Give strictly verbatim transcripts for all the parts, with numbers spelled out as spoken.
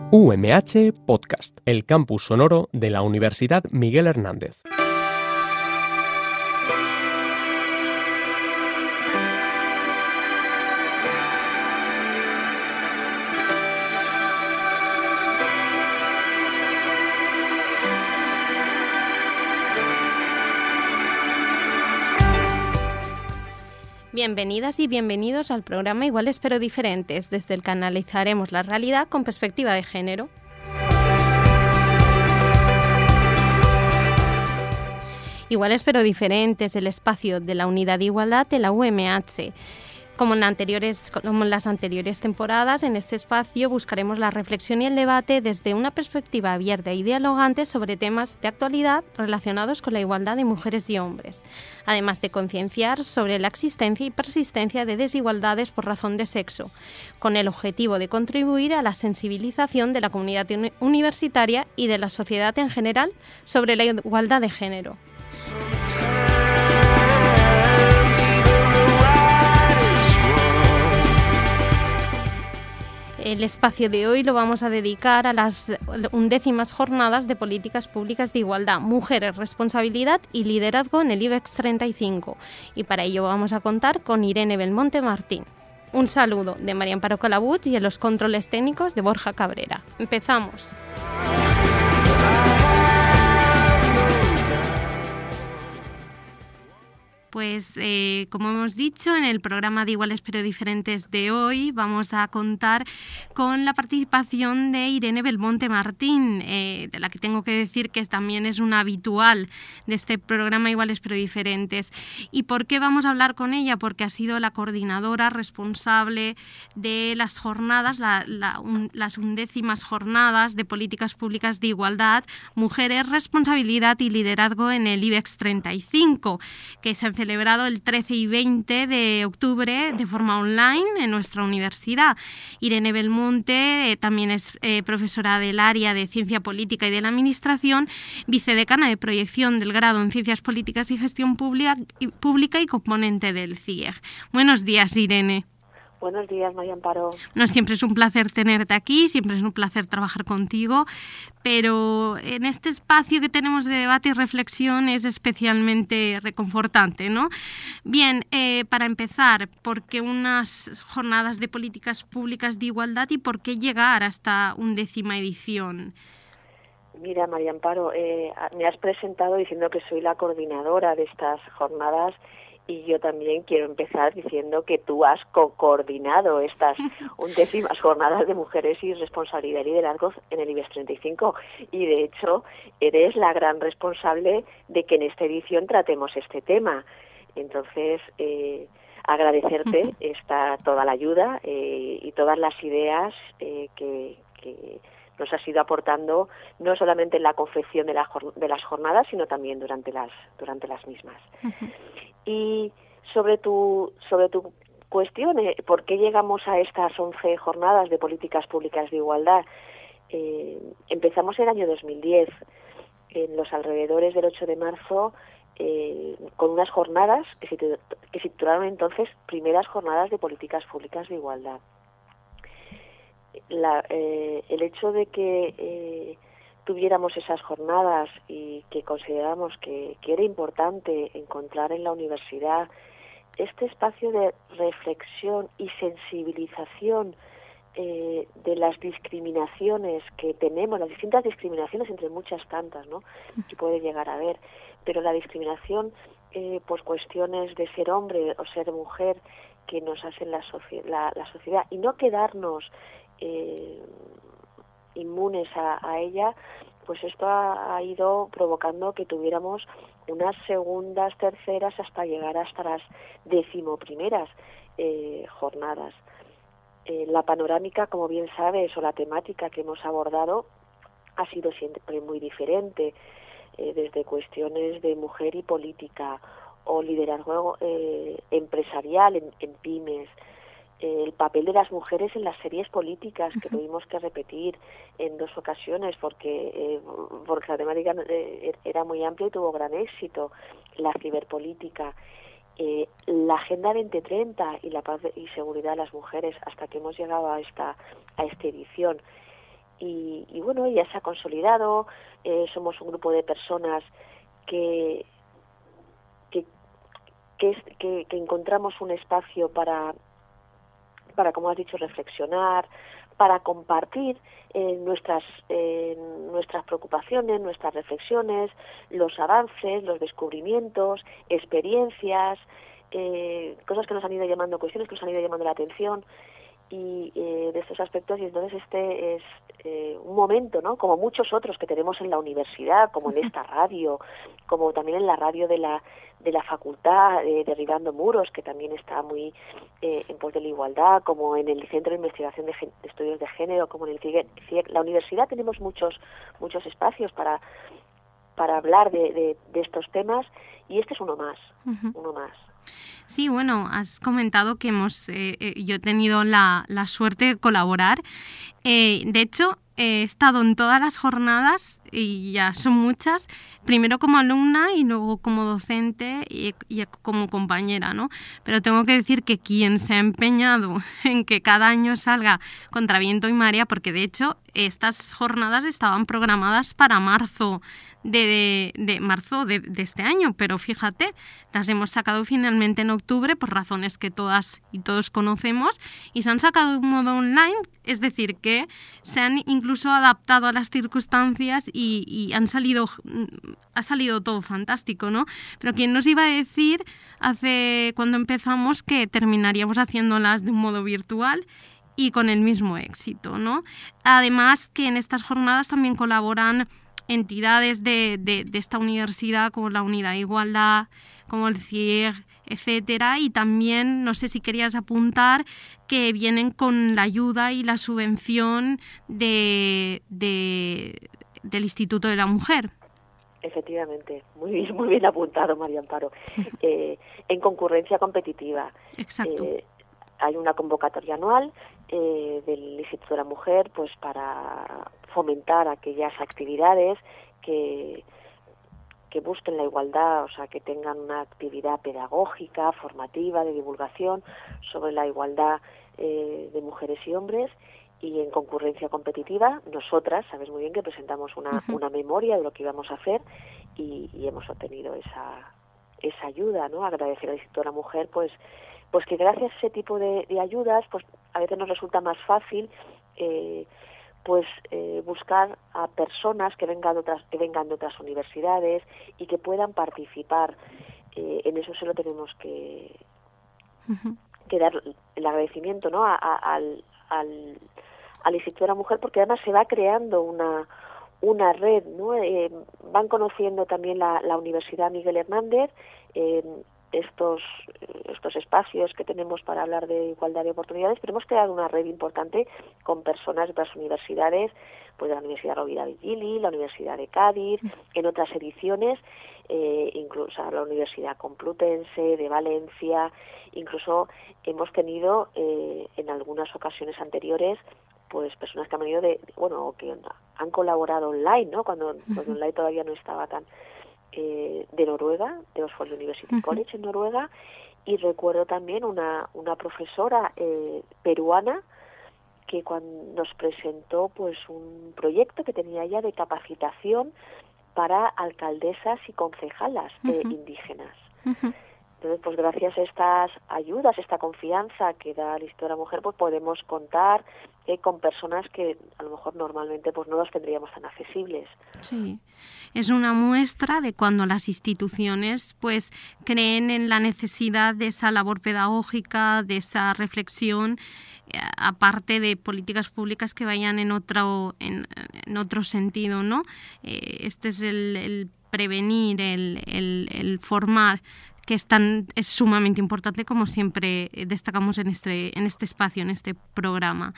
U M H Podcast, el campus sonoro de la Universidad Miguel Hernández. Bienvenidas y bienvenidos al programa Iguales pero Diferentes, desde el que analizaremos la realidad con perspectiva de género. Iguales pero Diferentes, el espacio de la Unidad de Igualdad de la U M H. Como en, anteriores, como en las anteriores temporadas, en este espacio buscaremos la reflexión y el debate desde una perspectiva abierta y dialogante sobre temas de actualidad relacionados con la igualdad de mujeres y hombres, además de concienciar sobre la existencia y persistencia de desigualdades por razón de sexo, con el objetivo de contribuir a la sensibilización de la comunidad universitaria y de la sociedad en general sobre la igualdad de género. El espacio de hoy lo vamos a dedicar a las undécimas jornadas de políticas públicas de igualdad, mujeres, responsabilidad y liderazgo en el IBEX treinta y cinco. Y para ello vamos a contar con Irene Belmonte Martín. Un saludo de María Amparo Calabuig y en los controles técnicos de Borja Cabrera. Empezamos. Pues eh, como hemos dicho, en el programa de Iguales pero Diferentes de hoy vamos a contar con la participación de Irene Belmonte Martín, eh, de la que tengo que decir que también es una habitual de este programa Iguales pero Diferentes. ¿Y por qué vamos a hablar con ella? Porque ha sido la coordinadora responsable de las jornadas, la, la, un, las undécimas jornadas de políticas públicas de igualdad, mujeres, responsabilidad y liderazgo en el IBEX treinta y cinco, que se han celebrado el trece y veinte de octubre de forma online en nuestra universidad. Irene Belmonte eh, también es eh, profesora del área de Ciencia Política y de la Administración, vicedecana de Proyección del grado en Ciencias Políticas y Gestión Pública y, pública y componente del C I E G. Buenos días, Irene. Buenos días, María Amparo. No, siempre es un placer tenerte aquí, siempre es un placer trabajar contigo, pero en este espacio que tenemos de debate y reflexión es especialmente reconfortante, ¿no? Bien, eh, para empezar, ¿por qué unas jornadas de políticas públicas de igualdad y por qué llegar a esta undécima edición? Mira, María Amparo, eh, me has presentado diciendo que soy la coordinadora de estas jornadas. Y yo también quiero empezar diciendo que tú has co-coordinado estas undécimas jornadas de mujeres y responsabilidad y liderazgo en el IBEX treinta y cinco. Y de hecho, eres la gran responsable de que en esta edición tratemos este tema. Entonces, eh, agradecerte esta, toda la ayuda eh, y todas las ideas eh, que, que nos has ido aportando, no solamente en la confección de, la, de las jornadas, sino también durante las, durante las mismas. Uh-huh. Y sobre tu, sobre tu cuestión, eh, ¿por qué llegamos a estas once jornadas de políticas públicas de igualdad? Eh, empezamos en el año dos mil diez, en los alrededores del ocho de marzo, eh, con unas jornadas que se, que se titularon entonces Primeras Jornadas de Políticas Públicas de Igualdad. La, eh, el hecho de que eh, tuviéramos esas jornadas y que consideramos que, que era importante encontrar en la universidad este espacio de reflexión y sensibilización eh, de las discriminaciones que tenemos, las distintas discriminaciones entre muchas tantas, ¿no?, que puede llegar a haber, pero la discriminación eh, por cuestiones de ser hombre o ser mujer que nos hacen la, soci- la, la sociedad y no quedarnos eh, inmunes a, a ella, pues esto ha, ha ido provocando que tuviéramos unas segundas, terceras, hasta llegar hasta las decimoprimeras eh, jornadas. Eh, la panorámica, como bien sabes, o la temática que hemos abordado ha sido siempre muy diferente, eh, desde cuestiones de mujer y política, o liderazgo eh, empresarial en, en pymes, el papel de las mujeres en las series políticas, que tuvimos que repetir en dos ocasiones porque, eh, porque la temática eh, era muy amplia y tuvo gran éxito, la ciberpolítica, eh, la Agenda veinte treinta y la paz y seguridad de las mujeres, hasta que hemos llegado a esta, a esta edición. y, y bueno, ya se ha consolidado. Eh, somos un grupo de personas que que, que, es, que, que encontramos un espacio para, para, como has dicho, reflexionar, para compartir eh, nuestras, eh, nuestras preocupaciones, nuestras reflexiones, los avances, los descubrimientos, experiencias, eh, cosas que nos han ido llamando, cuestiones que nos han ido llamando la atención, y eh, de estos aspectos. Y entonces este es eh, un momento, ¿no?, como muchos otros que tenemos en la universidad, como en esta radio, como también en la radio de la de la facultad, eh, Derribando Muros, que también está muy eh, en pos de la igualdad, como en el Centro de Investigación de, Gen- de Estudios de Género, como en el C I E C. La universidad tenemos muchos muchos espacios para para hablar de, de, de estos temas, y este es uno más, uh-huh. uno más. Sí, bueno, has comentado que hemos, eh, eh, yo he tenido la, la suerte de colaborar. Eh, de hecho, he estado en todas las jornadas, y ya son muchas, primero como alumna y luego como docente y, y como compañera, ¿no? Pero tengo que decir que quien se ha empeñado en que cada año salga Contra Viento y Marea, porque de hecho estas jornadas estaban programadas para marzo de, de, de marzo de, de este año, pero fíjate, las hemos sacado finalmente en octubre por razones que todas y todos conocemos, y se han sacado de un modo online, es decir, que se han incluso adaptado a las circunstancias y, y han salido, ha salido todo fantástico, ¿no? Pero ¿quién nos iba a decir hace cuando empezamos que terminaríamos haciéndolas de un modo virtual y con el mismo éxito, ¿no? Además que en estas jornadas también colaboran entidades de, de, de esta universidad, como la Unidad de Igualdad, como el C I E G, etcétera, y también, no sé si querías apuntar, que vienen con la ayuda y la subvención de, de, del Instituto de la Mujer. Efectivamente, muy bien, muy bien apuntado, María Amparo. Eh, en concurrencia competitiva. Exacto. Eh, hay una convocatoria anual eh, del Instituto de la Mujer, pues para fomentar aquellas actividades que que busquen la igualdad, o sea, que tengan una actividad pedagógica, formativa, de divulgación sobre la igualdad eh, de mujeres y hombres. Y en concurrencia competitiva, nosotras, sabes muy bien que presentamos una, uh-huh. una memoria de lo que íbamos a hacer, y, y hemos obtenido esa esa ayuda, ¿no? Agradecer al Instituto de la Mujer, pues pues que gracias a ese tipo de, de ayudas, pues a veces nos resulta más fácil eh, pues eh, buscar a personas que vengan de otras que vengan de otras universidades y que puedan participar. Eh, en eso se lo tenemos que uh-huh. que dar el agradecimiento, ¿no? A, a, al, al al Instituto de la Mujer, porque además se va creando una una red, ¿no? Eh, van conociendo también la, la Universidad Miguel Hernández, eh, estos estos espacios que tenemos para hablar de igualdad de oportunidades, pero hemos creado una red importante con personas de otras universidades, pues de la Universidad Rovira y Virgili, la Universidad de Cádiz, en otras ediciones, eh, incluso la Universidad Complutense de Valencia. Incluso hemos tenido eh, en algunas ocasiones anteriores pues personas que han venido de, bueno, que han colaborado online, ¿no? Cuando, cuando online todavía no estaba tan eh, de Noruega, de Oxford University uh-huh. College en Noruega. Y recuerdo también una una profesora eh, peruana que cuando nos presentó pues un proyecto que tenía ella de capacitación para alcaldesas y concejalas eh, uh-huh. indígenas. Uh-huh. Entonces, pues gracias a estas ayudas, esta confianza que da el Instituto de la Mujer, pues podemos contar eh, con personas que a lo mejor normalmente pues no los tendríamos tan accesibles. Sí, es una muestra de cuando las instituciones pues creen en la necesidad de esa labor pedagógica, de esa reflexión, eh, aparte de políticas públicas que vayan en otro en, en otro sentido, ¿no? Eh, este es el, el prevenir, el, el, el formar, que es, tan, es sumamente importante, como siempre destacamos en este, en este espacio, en este programa.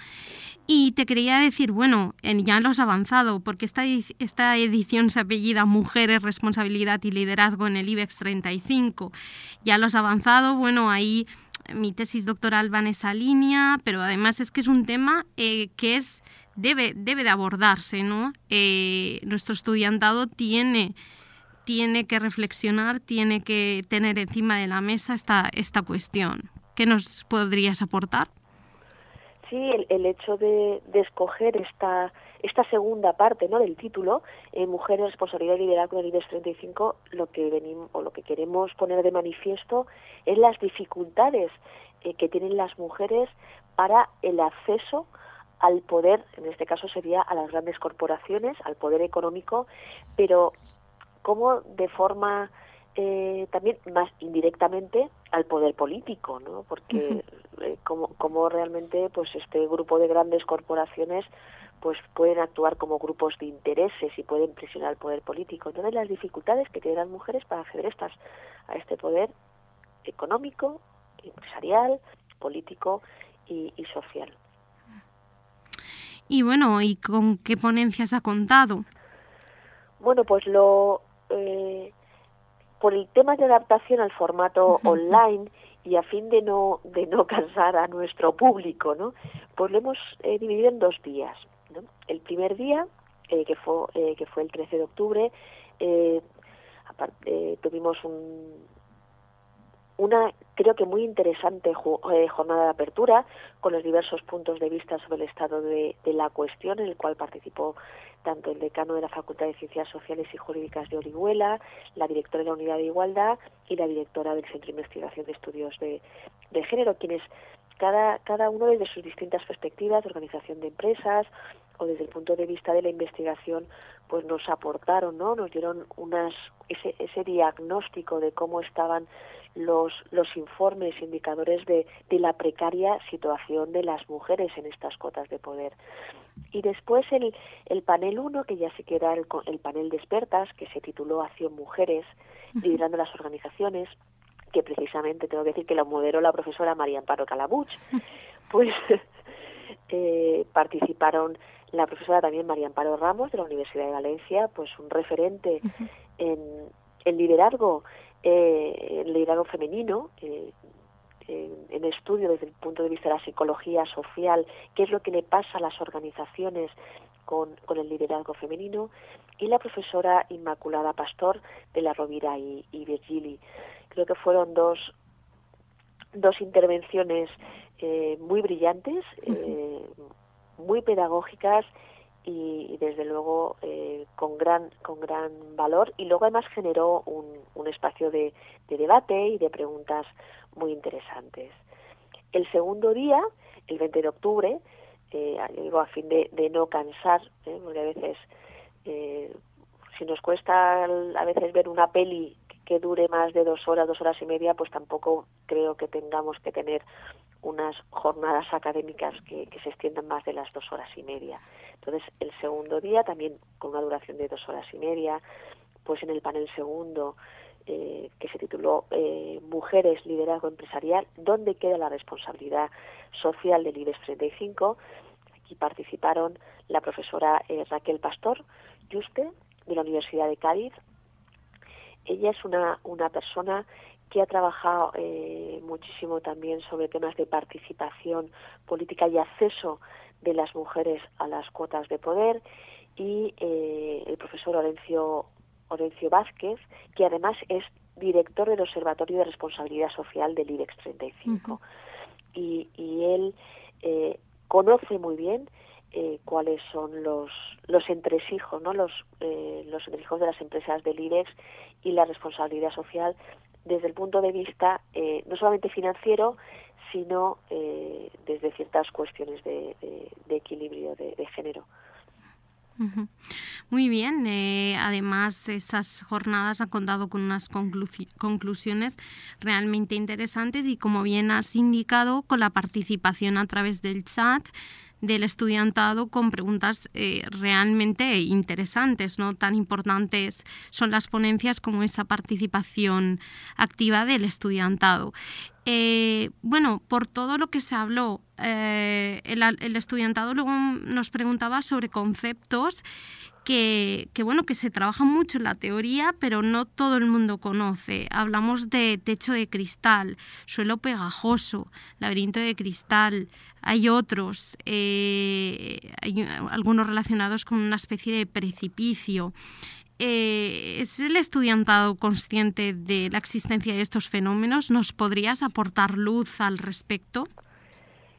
Y te quería decir, bueno, ya lo has avanzado, porque esta, esta edición se apellida Mujeres, Responsabilidad y Liderazgo en el IBEX treinta y cinco. Ya lo has avanzado, bueno, ahí mi tesis doctoral va en esa línea, pero además es que es un tema eh, que es debe, debe de abordarse, ¿no? Eh, nuestro estudiantado tiene... tiene que reflexionar, tiene que tener encima de la mesa esta, esta cuestión. ¿Qué nos podrías aportar? sí, el, el hecho de, de escoger esta esta segunda parte, ¿no?, del título, eh, Mujeres, responsabilidad y liderazgo del IBEX treinta y cinco, lo que venimos o lo que queremos poner de manifiesto es las dificultades eh, que tienen las mujeres para el acceso al poder, en este caso sería a las grandes corporaciones, al poder económico, pero como de forma eh, también más indirectamente al poder político, ¿no? Porque uh-huh. eh, como, como realmente pues este grupo de grandes corporaciones pues pueden actuar como grupos de intereses y pueden presionar al poder político. Entonces las dificultades que tienen las mujeres para acceder estas, a este poder económico, empresarial, político y, y social. Y bueno, ¿y con qué ponencias ha contado? Bueno, pues lo eh, por el tema de adaptación al formato uh-huh. online y a fin de no de no cansar a nuestro público, ¿no? Pues lo hemos eh, dividido en dos días, ¿no? El primer día, eh, que fue eh, que fue el trece de octubre, eh, aparte, eh, tuvimos un una creo que muy interesante jornada de apertura con los diversos puntos de vista sobre el estado de, de la cuestión, en el cual participó tanto el decano de la Facultad de Ciencias Sociales y Jurídicas de Orihuela, la directora de la Unidad de Igualdad y la directora del Centro de Investigación de Estudios de, de Género, quienes cada, cada uno desde sus distintas perspectivas de organización de empresas o desde el punto de vista de la investigación pues nos aportaron, ¿no? Nos dieron unas ese, ese diagnóstico de cómo estaban los los informes e indicadores de, de la precaria situación de las mujeres en estas cotas de poder. Y después el, el panel uno, que ya sí que era el, el panel de expertas, que se tituló Acción Mujeres, liderando las organizaciones, que precisamente tengo que decir que lo moderó la profesora María Amparo Calabuch, pues eh, participaron la profesora también María Amparo Ramos de la Universidad de Valencia, pues un referente uh-huh. en, en liderazgo, eh, en liderazgo femenino, eh, en, en estudio desde el punto de vista de la psicología social, qué es lo que le pasa a las organizaciones con, con el liderazgo femenino, y la profesora Inmaculada Pastor de la Rovira y, y Virgili. Creo que fueron dos, dos intervenciones eh, muy brillantes, eh, muy pedagógicas y, y desde luego eh, con gran con gran valor, y luego además generó un, un espacio de, de debate y de preguntas muy interesantes. El segundo día, el veinte de octubre, eh, digo a fin de, de no cansar, ¿eh? Porque a veces eh, si nos cuesta a veces ver una peli que dure más de dos horas, dos horas y media, pues tampoco creo que tengamos que tener unas jornadas académicas que, que se extiendan más de las dos horas y media. Entonces, el segundo día, también con una duración de dos horas y media, pues en el panel segundo, eh, que se tituló eh, Mujeres, Liderazgo Empresarial, ¿dónde queda la responsabilidad social del IBEX treinta y cinco? Aquí participaron la profesora eh, Raquel Pastor Yuste, de la Universidad de Cádiz. Ella es una, una persona que ha trabajado eh, muchísimo también sobre temas de participación política y acceso de las mujeres a las cuotas de poder, y eh, el profesor Orencio, Orencio Vázquez, que además es director del Observatorio de Responsabilidad Social del IBEX treinta y cinco. Uh-huh. Y, y él eh, conoce muy bien eh, cuáles son los, los entresijos, ¿no? los, eh, los entresijos de las empresas del IBEX y la responsabilidad social desde el punto de vista eh, no solamente financiero, sino eh, desde ciertas cuestiones de, de, de equilibrio de, de género. Uh-huh. Muy bien, eh, además esas jornadas han contado con unas conclu- conclusiones realmente interesantes y, como bien has indicado, con la participación a través del chat del estudiantado con preguntas eh, realmente interesantes, ¿no? Tan importantes son las ponencias como esa participación activa del estudiantado. Eh, bueno, por todo lo que se habló, eh, el, el estudiantado luego nos preguntaba sobre conceptos que, que, bueno, que se trabajan mucho en la teoría, pero no todo el mundo conoce. Hablamos de techo de cristal, suelo pegajoso, laberinto de cristal. Hay otros, eh, hay algunos relacionados con una especie de precipicio. Eh, ¿Es el estudiantado consciente de la existencia de estos fenómenos? ¿Nos podrías aportar luz al respecto?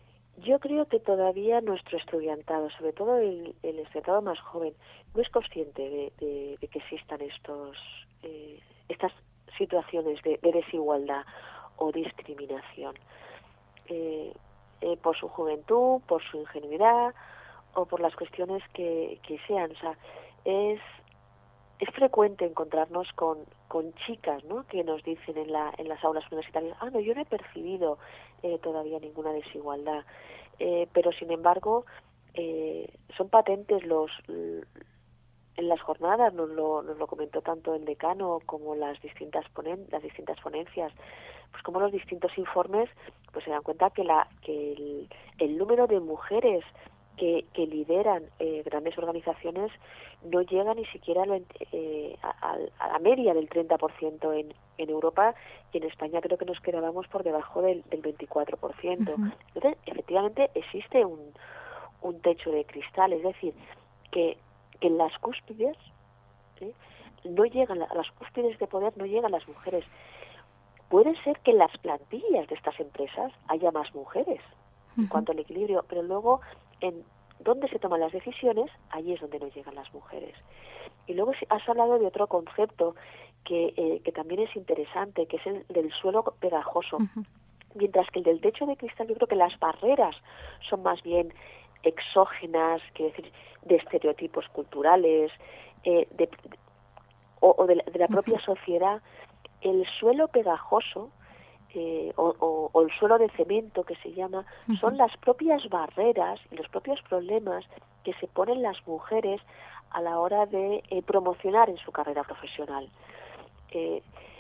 Yo creo que todavía nuestro estudiantado, sobre todo el, el estudiantado más joven, no es consciente de, de, de que existan estos eh, estas situaciones de, de desigualdad o discriminación eh, eh, por su juventud, por su ingenuidad o por las cuestiones que, que sean. O sea, es es frecuente encontrarnos con, con chicas, ¿no?, que nos dicen en la en las aulas universitarias, ah, no, yo no he percibido eh, todavía ninguna desigualdad, eh, pero sin embargo eh, son patentes los en las jornadas, nos lo, nos lo comentó tanto el decano como las distintas ponen, las distintas ponencias, pues como los distintos informes pues se dan cuenta que la que el, el número de mujeres que, que lideran eh, grandes organizaciones no llega ni siquiera a, lo, eh, a, a la media del treinta por ciento en, en Europa, y en España creo que nos quedábamos por debajo del, del veinticuatro por ciento. Uh-huh. Entonces, efectivamente, existe un, un techo de cristal, es decir, que que en las cúspides ¿sí? no llegan, a las cúspides de poder no llegan las mujeres. Puede ser que en las plantillas de estas empresas haya más mujeres uh-huh. en cuanto al equilibrio, pero luego en donde se toman las decisiones, allí es donde no llegan las mujeres. Y luego has hablado de otro concepto que, eh, que también es interesante, que es el del suelo pegajoso. Uh-huh. Mientras que el del techo de cristal, yo creo que las barreras son más bien exógenas, quiero decir, de estereotipos culturales, eh, de, de, o, o de, la, de la propia sociedad. El suelo pegajoso eh, o, o, o el suelo de cemento, que se llama, uh-huh. son las propias barreras y los propios problemas que se ponen las mujeres a la hora de eh, promocionar en su carrera profesional. Eh,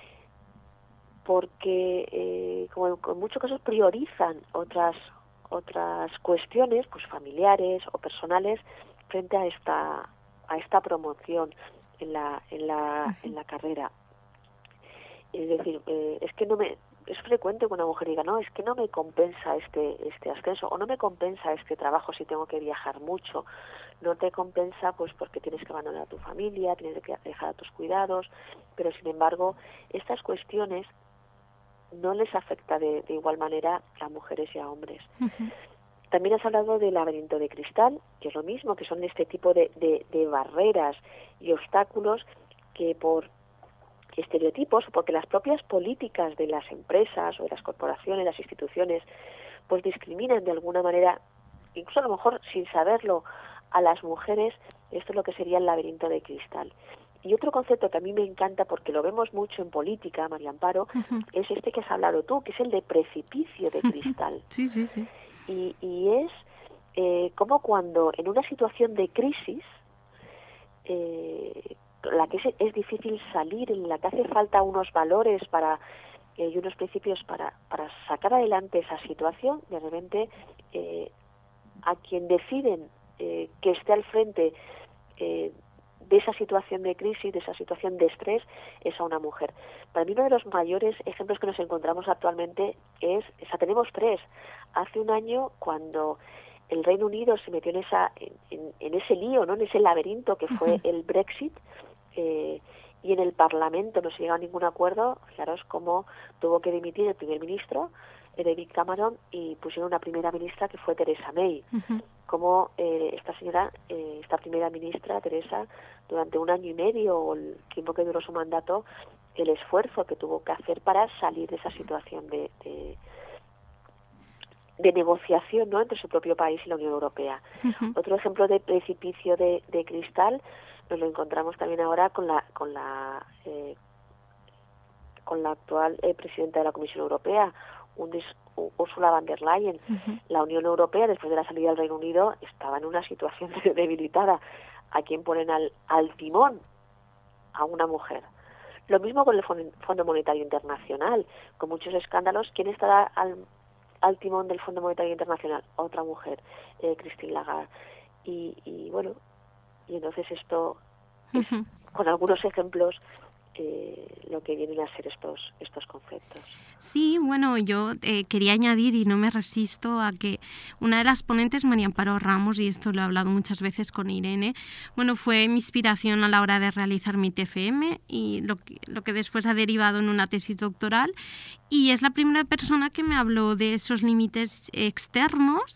porque, eh, como en muchos casos, priorizan otras otras cuestiones, pues familiares o personales, frente a esta a esta promoción en la en la uh-huh. en la carrera. Es decir, eh, es que no me es frecuente que una mujer diga, no, es que no me compensa este este ascenso, o no me compensa este trabajo si tengo que viajar mucho. No te compensa pues porque tienes que abandonar a tu familia, tienes que dejar a tus cuidados, pero sin embargo estas cuestiones no les afecta de, de igual manera a mujeres y a hombres. Uh-huh. También has hablado del laberinto de cristal, que es lo mismo, que son este tipo de, de, de barreras y obstáculos que por estereotipos, porque las propias políticas de las empresas o de las corporaciones, las instituciones, pues discriminan de alguna manera, incluso a lo mejor sin saberlo, a las mujeres. Esto es lo que sería el laberinto de cristal. Y otro concepto que a mí me encanta, porque lo vemos mucho en política, María Amparo, uh-huh. es este que has hablado tú, que es el de precipicio de cristal. Sí, sí, sí. Y, y es eh, como cuando en una situación de crisis, eh, la que es, es difícil salir, en la que hace falta unos valores para eh, y unos principios para, para sacar adelante esa situación, de repente eh, a quien deciden eh, que esté al frente eh, de esa situación de crisis, de esa situación de estrés, es a una mujer. Para mí uno de los mayores ejemplos que nos encontramos actualmente es, o sea, tenemos tres. Hace un año, cuando el Reino Unido se metió en esa en, en, en ese lío, ¿no?, en ese laberinto que fue uh-huh. el Brexit, eh, y en el Parlamento no se llegó a ningún acuerdo, fijaros cómo tuvo que dimitir el primer ministro, David Cameron, y pusieron una primera ministra que fue Theresa May. Uh-huh. Como eh, esta señora, eh, esta primera ministra, Teresa, durante un año y medio, o el tiempo que duró su mandato, el esfuerzo que tuvo que hacer para salir de esa situación de, de, de negociación, ¿no?, entre su propio país y la Unión Europea. Uh-huh. Otro ejemplo de precipicio de, de cristal nos lo encontramos también ahora con la con la eh, con la actual eh, presidenta de la Comisión Europea, un dis, Ursula von der Leyen. Uh-huh. La Unión Europea, después de la salida del Reino Unido, estaba en una situación debilitada. ¿A quién ponen al, al timón? A una mujer. Lo mismo con el Fondo Monetario Internacional, con muchos escándalos. ¿Quién estará al, al timón del Fondo Monetario Internacional? Otra mujer, eh, Christine Lagarde. Y, y bueno, y entonces esto, es, uh-huh. con algunos ejemplos, Eh, lo que vienen a ser estos estos conceptos. Sí, bueno, yo eh, quería añadir, y no me resisto, a que una de las ponentes, María Amparo Ramos, y esto lo he hablado muchas veces con Irene, bueno, fue mi inspiración a la hora de realizar mi T F M y lo que, lo que después ha derivado en una tesis doctoral, y es la primera persona que me habló de esos límites externos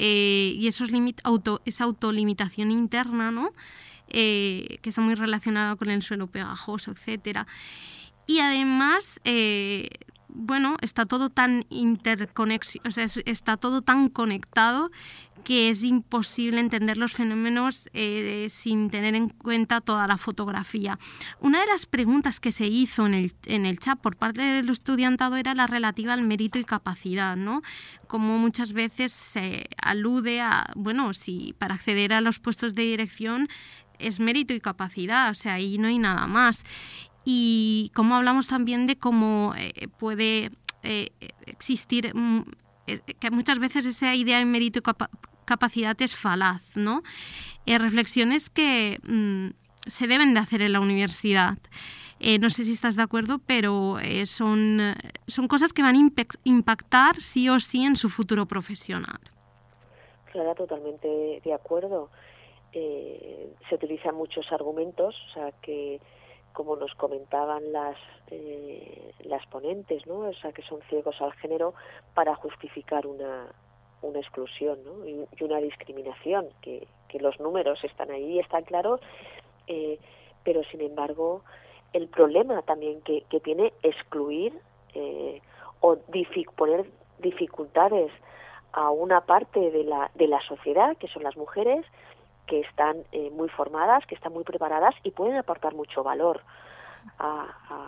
eh, y esos limit, auto, esa autolimitación interna, ¿no? Eh, que está muy relacionada con el suelo pegajoso, etcétera. Y además, eh, bueno, está todo tan interconexión, o sea, está todo tan conectado que es imposible entender los fenómenos eh, sin tener en cuenta toda la fotografía. Una de las preguntas que se hizo en el, en el chat por parte del estudiantado era la relativa al mérito y capacidad, ¿no? Como muchas veces se alude a, bueno, si para acceder a los puestos de dirección es mérito y capacidad, o sea, ahí no hay nada más. Y como hablamos también de cómo eh, puede eh, existir, mm, eh, que muchas veces esa idea de mérito y capa- capacidad es falaz, ¿no? Eh, reflexiones que mm, se deben de hacer en la universidad. Eh, no sé si estás de acuerdo, pero eh, son, son cosas que van a impe- impactar sí o sí en su futuro profesional. Clara, totalmente de acuerdo. Eh, se utilizan muchos argumentos, o sea que, como nos comentaban las eh, las ponentes, ¿no? O sea, que son ciegos al género para justificar una una exclusión, ¿no? y, y una discriminación, que, que los números están ahí, están claros, eh, pero sin embargo el problema también que, que tiene excluir eh, o dific- poner dificultades a una parte de la de la sociedad, que son las mujeres, que están eh, muy formadas, que están muy preparadas y pueden aportar mucho valor a,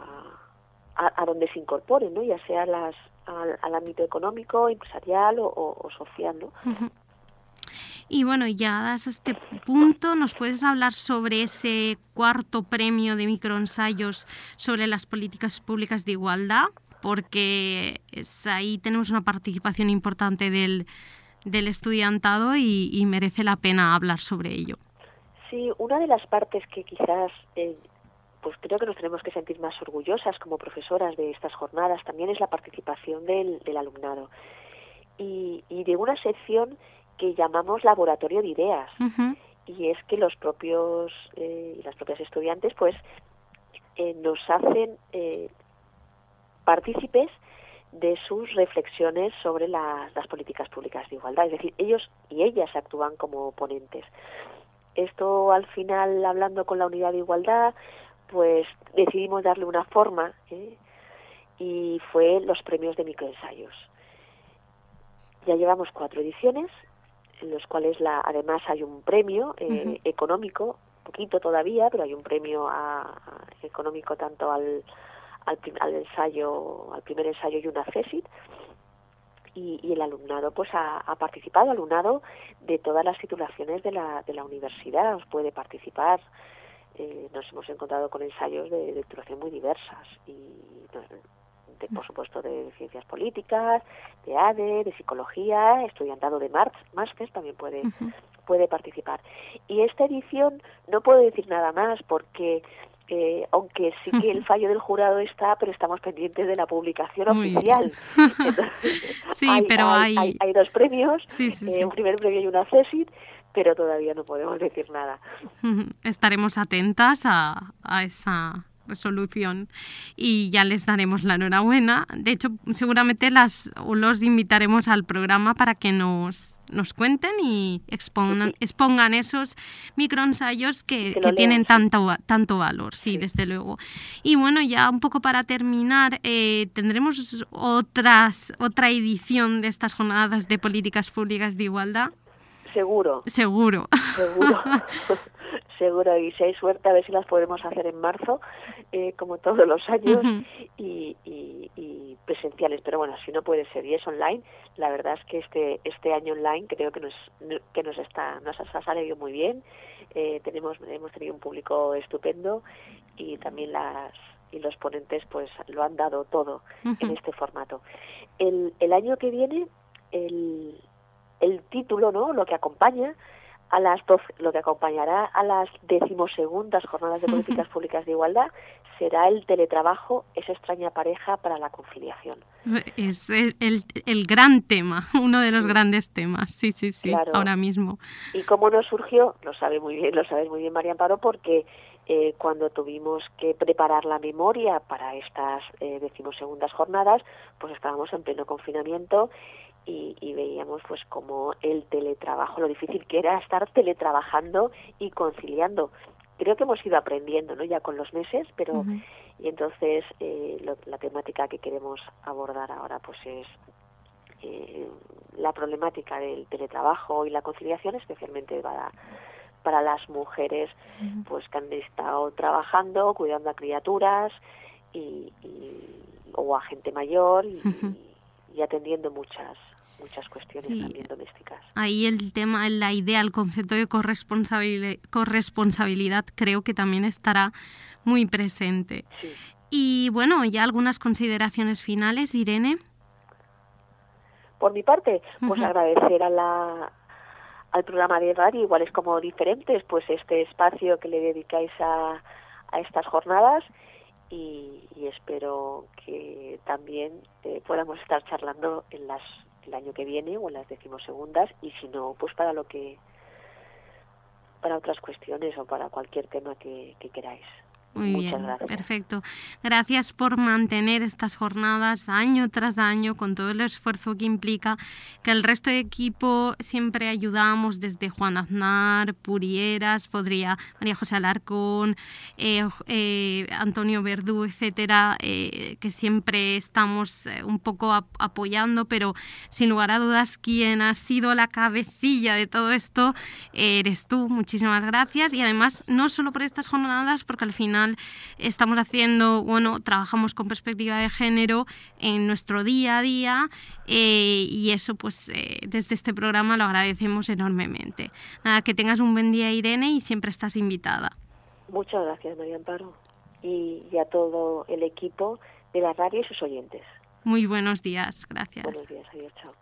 a, a donde se incorporen, ¿no? Ya sea las, al, al ámbito económico, empresarial o, o, o social, ¿no? Uh-huh. Y bueno, ya a este punto, ¿nos puedes hablar sobre ese cuarto premio de microensayos sobre las políticas públicas de igualdad? Porque es, ahí tenemos una participación importante del, del estudiantado y, y merece la pena hablar sobre ello. Sí, una de las partes que quizás, eh, pues creo que nos tenemos que sentir más orgullosas como profesoras de estas jornadas también es la participación del, del alumnado y, y de una sección que llamamos laboratorio de ideas. Uh-huh. Y es que los propios eh, las propias estudiantes pues eh, nos hacen eh, partícipes de sus reflexiones sobre la, las políticas públicas de igualdad, es decir, ellos y ellas actúan como ponentes. Esto al final, hablando con la unidad de igualdad, pues decidimos darle una forma ¿eh? y fue los premios de microensayos. Ya llevamos cuatro ediciones, en los cuales la, además hay un premio eh, uh-huh. económico, poquito todavía, pero hay un premio a, a, económico tanto al, al, al ensayo, al primer ensayo y una tesis. Y, y el alumnado pues ha, ha participado, alumnado de todas las titulaciones de la, de la universidad, puede participar. Eh, nos hemos encontrado con ensayos de, de titulación muy diversas y de, por supuesto de ciencias políticas, de A D E, de psicología, estudiantado de máster también puede, uh-huh. puede participar. Y esta edición no puedo decir nada más porque Eh, aunque sí que el fallo del jurado está, pero estamos pendientes de la publicación Muy oficial. Entonces, sí, hay, pero hay, hay... hay, hay dos premios, sí, sí, eh, sí. un primer premio y una tesis, pero todavía no podemos decir nada. Estaremos atentas a, a esa resolución y ya les daremos la enhorabuena. De hecho, seguramente las los invitaremos al programa para que nos nos cuenten y expongan, sí. expongan esos microensayos que, que, que tienen tanto, tanto valor, sí, sí, desde luego. Y bueno, ya un poco para terminar, eh, tendremos otras otra edición de estas jornadas de políticas públicas de igualdad. Seguro. Seguro. Seguro. Seguro, y si hay suerte a ver si las podemos hacer en marzo, eh, como todos los años, uh-huh. y, y, y presenciales, pero bueno, si no puede ser y es online, la verdad es que este este año online creo que nos que nos está nos ha salido muy bien, eh, tenemos hemos tenido un público estupendo y también las y los ponentes pues lo han dado todo uh-huh. en este formato. El el año que viene el el título, ¿no?, lo que acompaña a las lo que acompañará a las decimosegundas jornadas de políticas públicas de igualdad será el teletrabajo, esa extraña pareja para la conciliación. Es el, el, el gran tema, uno de los sí. grandes temas, sí, sí, sí, claro. ahora mismo. ¿Y cómo nos surgió? Lo sabe muy bien, lo sabes muy bien, María Amparo, porque eh, cuando tuvimos que preparar la memoria para estas eh, decimosegundas jornadas, pues estábamos en pleno confinamiento y, y veíamos pues como el teletrabajo, lo difícil que era estar teletrabajando y conciliando. Creo que hemos ido aprendiendo, ¿no? Ya con los meses, pero uh-huh. y entonces eh, lo, la temática que queremos abordar ahora pues es eh, la problemática del teletrabajo y la conciliación, especialmente para para las mujeres uh-huh. pues que han estado trabajando, cuidando a criaturas y, y o a gente mayor y, uh-huh. y, y atendiendo muchas muchas cuestiones sí. también domésticas. Ahí el tema, la idea, el concepto de corresponsabilidad, corresponsabilidad creo que también estará muy presente. Sí. Y bueno, ya algunas consideraciones finales, Irene. Por mi parte, pues uh-huh. agradecer a la al programa de radio, iguales como diferentes, pues este espacio que le dedicáis a, a estas jornadas y, y espero que también eh, podamos estar charlando en las el año que viene o en las decimosegundas y si no, pues para lo que para otras cuestiones o para cualquier tema que, que queráis. Muy Muchas bien, gracias. Perfecto. Gracias por mantener estas jornadas año tras año con todo el esfuerzo que implica, que el resto de equipo siempre ayudamos, desde Juan Aznar, Purieras, podría María José Alarcón, eh, eh, Antonio Verdú, etcétera, eh, que siempre estamos eh, un poco ap- apoyando, pero sin lugar a dudas quien ha sido la cabecilla de todo esto eh, eres tú. Muchísimas gracias y además no solo por estas jornadas, porque al final estamos haciendo, bueno, trabajamos con perspectiva de género en nuestro día a día eh, y eso pues eh, desde este programa lo agradecemos enormemente. Nada, que tengas un buen día, Irene, y siempre estás invitada. Muchas gracias, María Amparo, y, y a todo el equipo de la radio y sus oyentes. Muy buenos días, gracias. Buenos días, adiós, chao.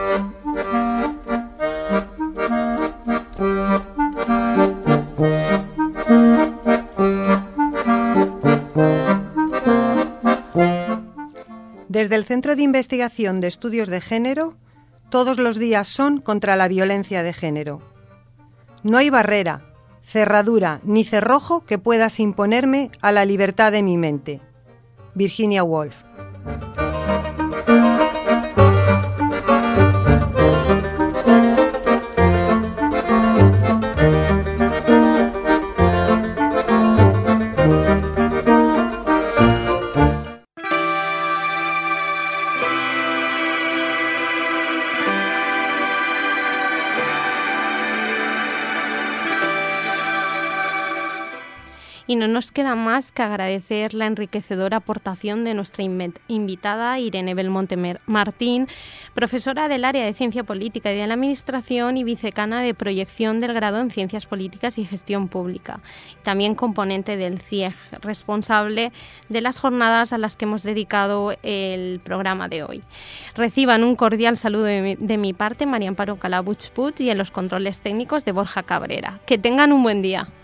Desde el Centro de Investigación de Estudios de Género, todos los días son contra la violencia de género. No hay barrera, cerradura ni cerrojo que puedas imponerme a la libertad de mi mente. Virginia Woolf. Y no nos queda más que agradecer la enriquecedora aportación de nuestra invitada Irene Belmonte Martín, profesora del área de Ciencia Política y de la Administración y vicecana de Proyección del Grado en Ciencias Políticas y Gestión Pública, también componente del C I E G, responsable de las jornadas a las que hemos dedicado el programa de hoy. Reciban un cordial saludo de mi, de mi parte, María Amparo Calabuig Puig, y en los controles técnicos de Borja Cabrera. Que tengan un buen día.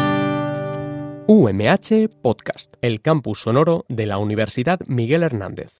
U M H Podcast, el campus sonoro de la Universidad Miguel Hernández.